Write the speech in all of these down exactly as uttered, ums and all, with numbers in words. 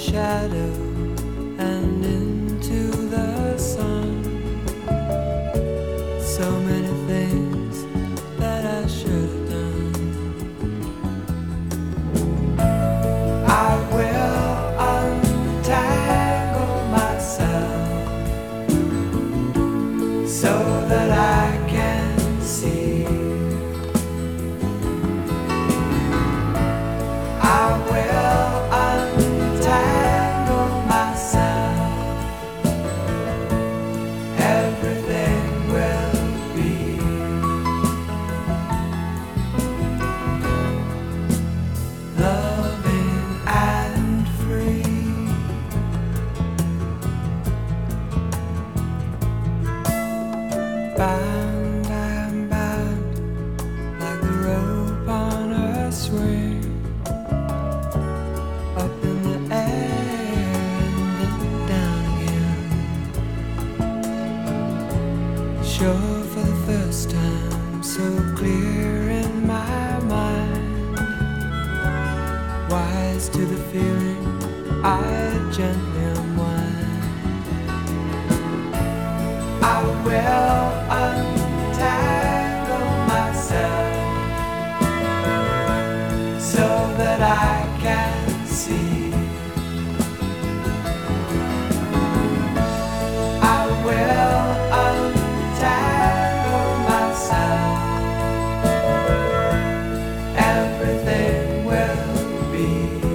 shadow and into the sun. So many things that I should have done. I will untangle myself so that I can see. I will untangle myself. Everything will be loving and free. Bound, I am bound like the rope on a swing. Up in the air and then down again. Sure for the first time, so clear in my mind. Wise to the feeling, I gently unwind. I will untangle myself so that I can see. I will untangle myself. Everything will be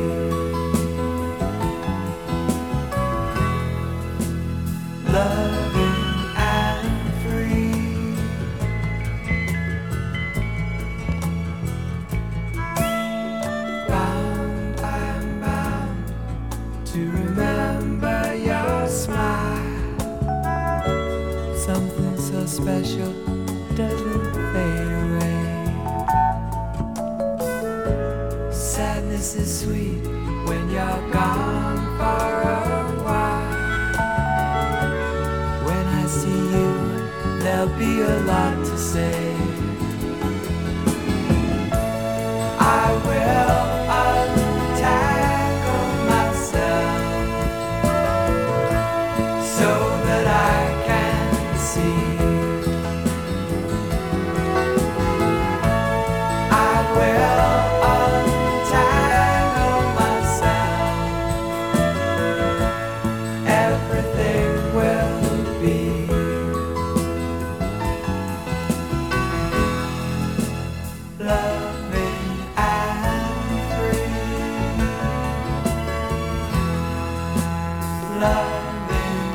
loving and free. Bound, I'm bound to remember your smile. Something so special doesn't fade away. Sadness is sweet when you're gone for a while. When I see you, there'll be a lot to say. I will untangle myself so that I can see. I will untangle myself. Everything will be loving and free. Loving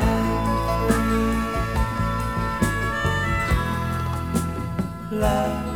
and free. Love.